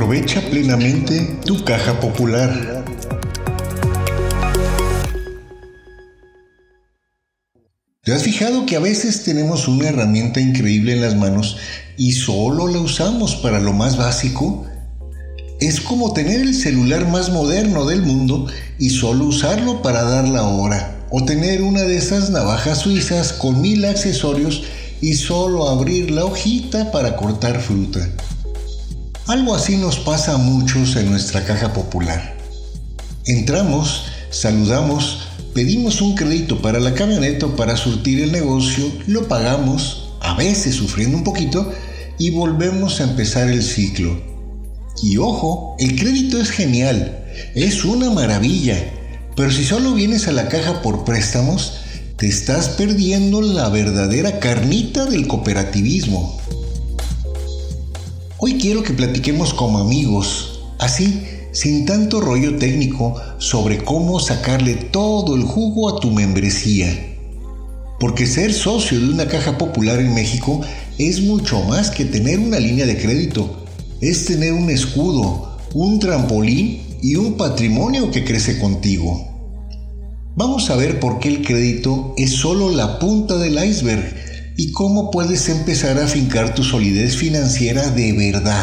Aprovecha plenamente tu caja popular. ¿Te has fijado que a veces tenemos una herramienta increíble en las manos y solo la usamos para lo más básico? Es como tener el celular más moderno del mundo y solo usarlo para dar la hora, o tener una de esas navajas suizas con 1000 accesorios y solo abrir la hojita para cortar fruta. Algo así nos pasa a muchos en nuestra caja popular. Entramos, saludamos, pedimos un crédito para la camioneta o para surtir el negocio, lo pagamos, a veces sufriendo un poquito, y volvemos a empezar el ciclo. Y ojo, el crédito es genial, es una maravilla, pero si solo vienes a la caja por préstamos, te estás perdiendo la verdadera carnita del cooperativismo. Hoy quiero que platiquemos como amigos, así, sin tanto rollo técnico, sobre cómo sacarle todo el jugo a tu membresía. Porque ser socio de una caja popular en México es mucho más que tener una línea de crédito. Es tener un escudo, un trampolín y un patrimonio que crece contigo. Vamos a ver por qué el crédito es solo la punta del iceberg y cómo puedes empezar a afincar tu solidez financiera de verdad.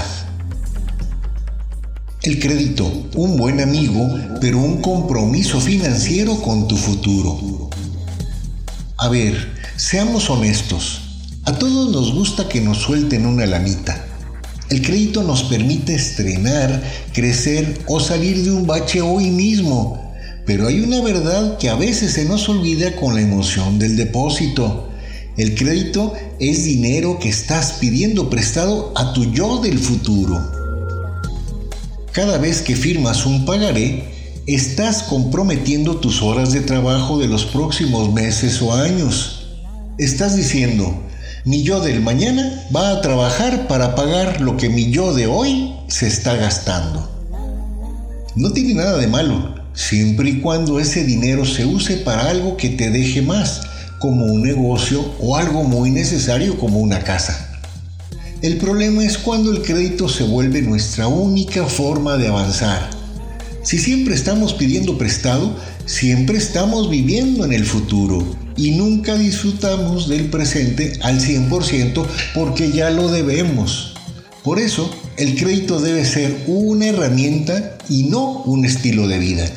El crédito, un buen amigo, pero un compromiso financiero con tu futuro. A ver, seamos honestos. A todos nos gusta que nos suelten una lanita. El crédito nos permite estrenar, crecer o salir de un bache hoy mismo. Pero hay una verdad que a veces se nos olvida con la emoción del depósito. El crédito es dinero que estás pidiendo prestado a tu yo del futuro. Cada vez que firmas un pagaré, estás comprometiendo tus horas de trabajo de los próximos meses o años. Estás diciendo, mi yo del mañana va a trabajar para pagar lo que mi yo de hoy se está gastando. No tiene nada de malo, siempre y cuando ese dinero se use para algo que te deje más, como un negocio o algo muy necesario como una casa. El problema es cuando el crédito se vuelve nuestra única forma de avanzar. Si siempre estamos pidiendo prestado, siempre estamos viviendo en el futuro y nunca disfrutamos del presente al 100% porque ya lo debemos. Por eso, el crédito debe ser una herramienta y no un estilo de vida.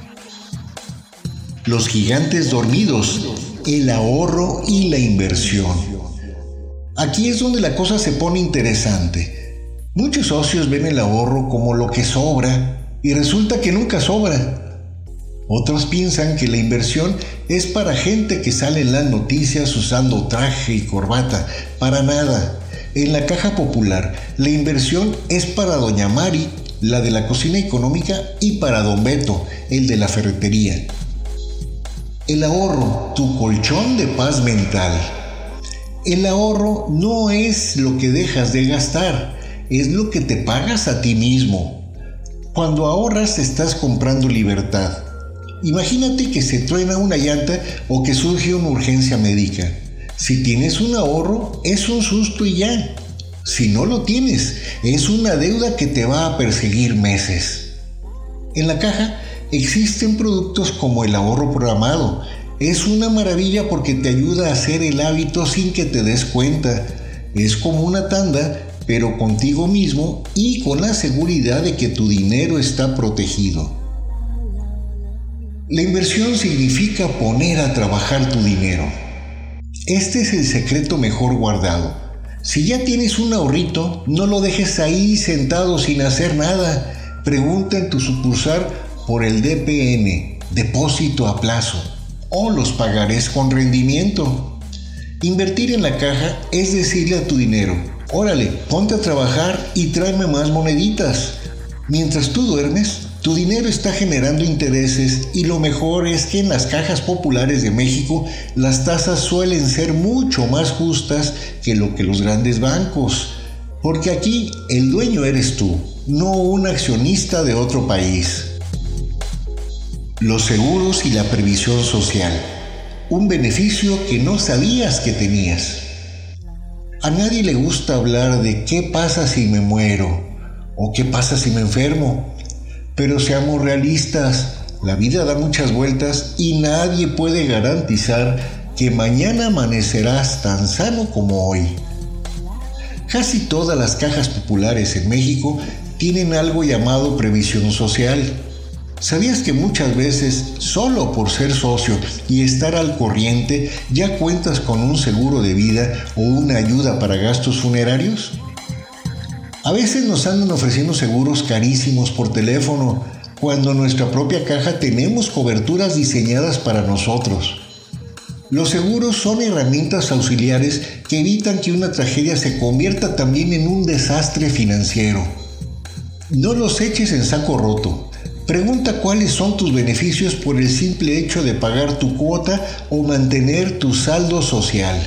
Los gigantes dormidos, el ahorro y la inversión. Aquí es donde la cosa se pone interesante. Muchos socios ven el ahorro como lo que sobra y resulta que nunca sobra. Otros piensan que la inversión es para gente que sale en las noticias usando traje y corbata. Para nada. En la caja popular, la inversión es para doña Mari, la de la cocina económica, y para don Beto, el de la ferretería. El ahorro, tu colchón de paz mental. El ahorro no es lo que dejas de gastar, es lo que te pagas a ti mismo. Cuando ahorras estás comprando libertad. Imagínate que se truena una llanta o que surge una urgencia médica. Si tienes un ahorro, es un susto y ya. Si no lo tienes, es una deuda que te va a perseguir meses. En la caja existen productos como el ahorro programado. Es una maravilla porque te ayuda a hacer el hábito sin que te des cuenta. Es como una tanda, pero contigo mismo y con la seguridad de que tu dinero está protegido. La inversión significa poner a trabajar tu dinero. Este es el secreto mejor guardado. Si ya tienes un ahorrito, no lo dejes ahí sentado sin hacer nada. Pregunta en tu sucursal por el DPN, depósito a plazo, o los pagarés con rendimiento. Invertir en la caja es decirle a tu dinero, órale, ponte a trabajar y tráeme más moneditas. Mientras tú duermes, tu dinero está generando intereses y lo mejor es que en las cajas populares de México las tasas suelen ser mucho más justas que lo que los grandes bancos, porque aquí el dueño eres tú, no un accionista de otro país. Los seguros y la previsión social, un beneficio que no sabías que tenías. A nadie le gusta hablar de qué pasa si me muero, ¿O qué pasa si me enfermo? Pero seamos realistas, la vida da muchas vueltas y nadie puede garantizar que mañana amanecerás tan sano como hoy. Casi todas las cajas populares en México tienen algo llamado previsión social. ¿Sabías que muchas veces, solo por ser socio y estar al corriente, ya cuentas con un seguro de vida o una ayuda para gastos funerarios? A veces nos andan ofreciendo seguros carísimos por teléfono, cuando en nuestra propia caja tenemos coberturas diseñadas para nosotros. Los seguros son herramientas auxiliares que evitan que una tragedia se convierta también en un desastre financiero. No los eches en saco roto. Pregunta cuáles son tus beneficios por el simple hecho de pagar tu cuota o mantener tu saldo social.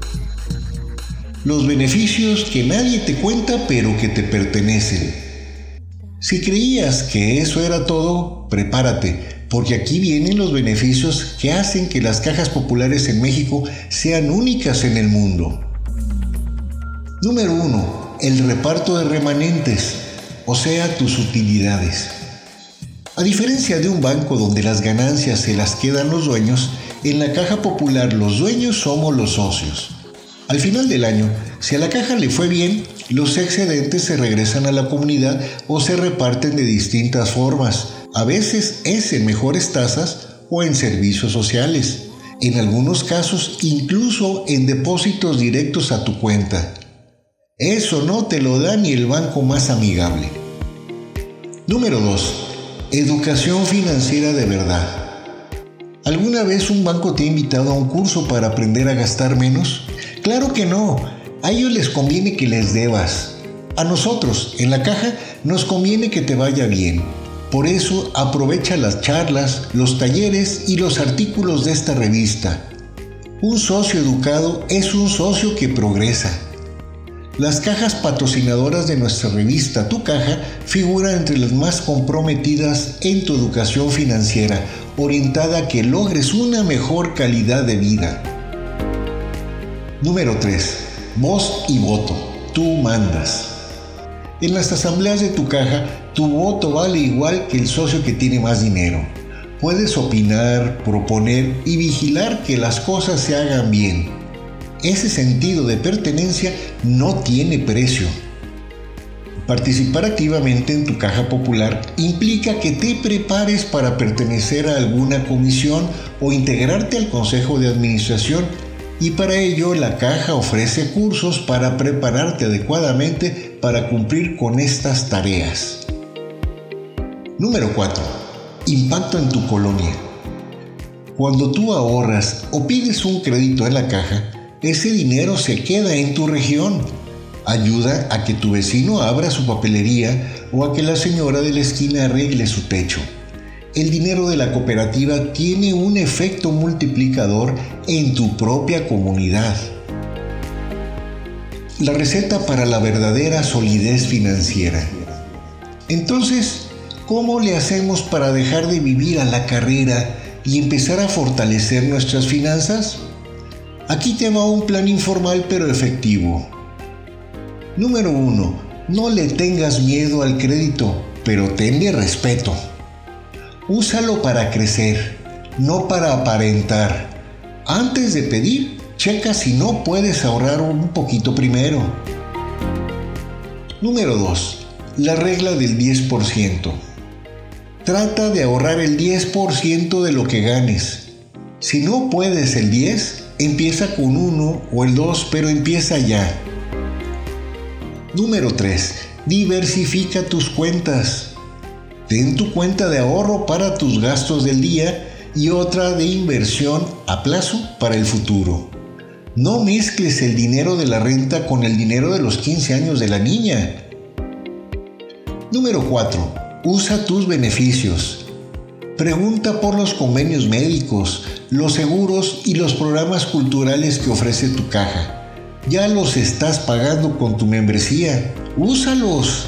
Los beneficios que nadie te cuenta pero que te pertenecen. Si creías que eso era todo, prepárate, porque aquí vienen los beneficios que hacen que las cajas populares en México sean únicas en el mundo. Número 1. El reparto de remanentes, o sea, tus utilidades. A diferencia de un banco donde las ganancias se las quedan los dueños, en la caja popular los dueños somos los socios. Al final del año, si a la caja le fue bien, los excedentes se regresan a la comunidad o se reparten de distintas formas. A veces es en mejores tasas o en servicios sociales. En algunos casos, incluso en depósitos directos a tu cuenta. Eso no te lo da ni el banco más amigable. Número 2. Educación financiera de verdad. ¿Alguna vez un banco te ha invitado a un curso para aprender a gastar menos? Claro que no. A ellos les conviene que les debas. A nosotros, en la caja, nos conviene que te vaya bien. Por eso, aprovecha las charlas, los talleres y los artículos de esta revista. Un socio educado es un socio que progresa. Las cajas patrocinadoras de nuestra revista Tu Caja figuran entre las más comprometidas en tu educación financiera, orientada a que logres una mejor calidad de vida. Número 3. Voz y voto. Tú mandas. En las asambleas de Tu Caja, tu voto vale igual que el socio que tiene más dinero. Puedes opinar, proponer y vigilar que las cosas se hagan bien. Ese sentido de pertenencia no tiene precio. Participar activamente en Tu Caja Popular implica que te prepares para pertenecer a alguna comisión o integrarte al consejo de administración, y para ello la caja ofrece cursos para prepararte adecuadamente para cumplir con estas tareas. Número 4. Impacto en tu colonia. Cuando tú ahorras o pides un crédito en la caja, ese dinero se queda en tu región. Ayuda a que tu vecino abra su papelería o a que la señora de la esquina arregle su techo. El dinero de la cooperativa tiene un efecto multiplicador en tu propia comunidad. La receta para la verdadera solidez financiera. Entonces, ¿cómo le hacemos para dejar de vivir a la carrera y empezar a fortalecer nuestras finanzas? Aquí te va un plan informal pero efectivo. Número 1. No le tengas miedo al crédito, pero tenle respeto. Úsalo para crecer, no para aparentar. Antes de pedir, checa si no puedes ahorrar un poquito primero. Número 2. La regla del 10%. Trata de ahorrar el 10% de lo que ganes. Si no puedes el 10%, empieza con 1 o el 2, pero empieza ya. Número 3. Diversifica tus cuentas. Ten tu cuenta de ahorro para tus gastos del día y otra de inversión a plazo para el futuro. No mezcles el dinero de la renta con el dinero de los 15 años de la niña. Número 4. Usa tus beneficios. Pregunta por los convenios médicos, los seguros y los programas culturales que ofrece tu caja. Ya los estás pagando con tu membresía. ¡Úsalos!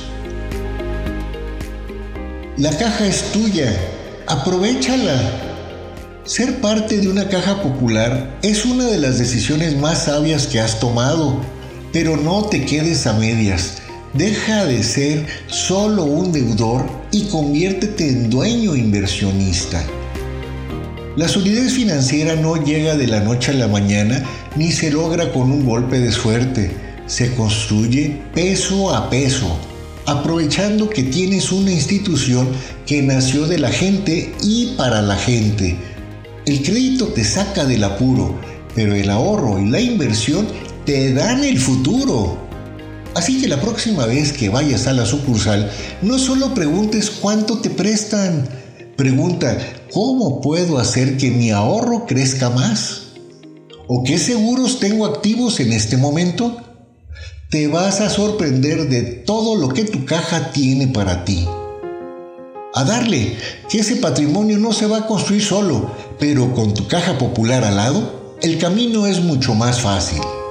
La caja es tuya. ¡Aprovéchala! Ser parte de una caja popular es una de las decisiones más sabias que has tomado, pero no te quedes a medias. Deja de ser solo un deudor y conviértete en dueño inversionista. La solidez financiera no llega de la noche a la mañana ni se logra con un golpe de suerte. Se construye peso a peso, aprovechando que tienes una institución que nació de la gente y para la gente. El crédito te saca del apuro, pero el ahorro y la inversión te dan el futuro. Así que la próxima vez que vayas a la sucursal, no solo preguntes cuánto te prestan, pregunta cómo puedo hacer que mi ahorro crezca más. ¿O qué seguros tengo activos en este momento? Te vas a sorprender de todo lo que tu caja tiene para ti. A darle, que ese patrimonio no se va a construir solo, pero con tu caja popular al lado, el camino es mucho más fácil.